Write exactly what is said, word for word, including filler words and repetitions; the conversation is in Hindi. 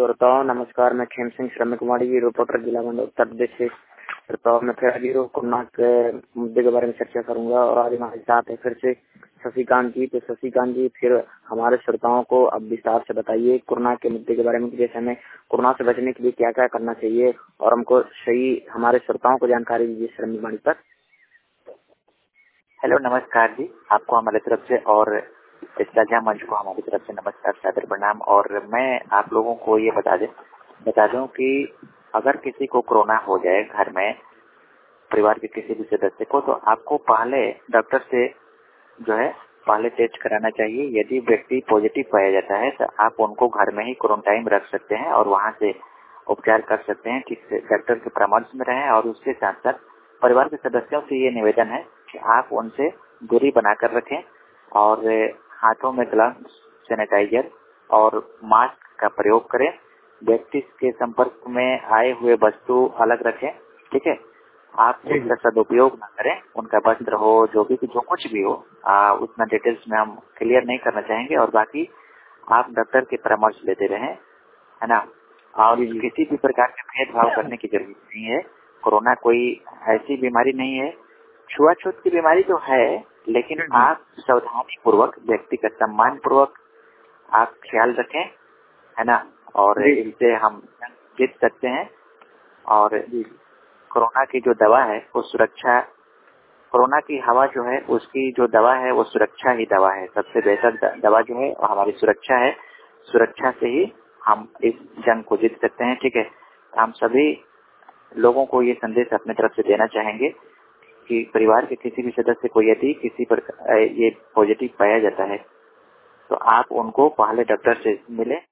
श्रोताओं नमस्कार। मैं खेम सिंह श्रमिक कुमारी रिपोर्टर जिला मंडल उत्तर प्रदेश से। श्रोताओं मैं फिर अभी कोरोना के मुद्दे के बारे में चर्चा करूंगा और आज हमारे साथ है फिर से शशिकांत जी। तो शशिकांत जी फिर हमारे श्रोताओं को अब विस्तार से बताइए कोरोना के मुद्दे के बारे में, जैसे हमें कोरोना से बचने के लिए क्या क्या करना चाहिए और हमको सही हमारे श्रोताओं को जानकारी दीजिए श्रमिक वाणी पर। हेलो नमस्कार जी, आपको हमारे तरफ से और इस साझा मंच को हमारी तरफ से नमस्कार सादर प्रणाम। और मैं आप लोगों को ये बता दें बता दूं कि अगर किसी को कोरोना हो जाए घर में, परिवार के किसी भी सदस्य को, तो आपको पहले डॉक्टर से जो है पहले टेस्ट कराना चाहिए। यदि व्यक्ति पॉजिटिव पाया जाता है तो आप उनको घर में ही क्वारंटाइन रख सकते हैं और वहां से उपचार कर सकते हैं। ठीक से डॉक्टर के परामर्श में रहें और उसके साथ साथ परिवार के सदस्यों से ये निवेदन है कि आप उनसे दूरी बनाकर रखें और हाथों में ग्लव्स, सैनिटाइजर और मास्क का प्रयोग करें। व्यक्ति के संपर्क में आए हुए वस्तु अलग रखें, ठीक है। आप उसका सदुपयोग न करें, उनका वस्त्र हो, जो भी जो कुछ भी हो, आ, उतना डिटेल्स में हम क्लियर नहीं करना चाहेंगे। और बाकी आप डॉक्टर के परामर्श लेते रहें, है ना। और किसी भी प्रकार का भेदभाव करने की जरूरत नहीं है। कोरोना कोई ऐसी बीमारी नहीं है, छुआछूत की बीमारी तो है, लेकिन आप सावधानी पूर्वक, व्यक्ति का सम्मान पूर्वक आप ख्याल रखें, है ना। और इससे हम जीत सकते हैं। और कोरोना की जो दवा है वो सुरक्षा, कोरोना की हवा जो है उसकी जो दवा है वो सुरक्षा ही दवा है। सबसे बेहतर दवा जो है हमारी सुरक्षा है। सुरक्षा से ही हम इस जंग को जीत सकते हैं, ठीक है। हम सभी लोगों को ये संदेश अपनी तरफ से देना चाहेंगे कि परिवार के किसी भी सदस्य को यदि किसी पर ये पॉजिटिव पाया जाता है तो आप उनको पहले डॉक्टर से मिले।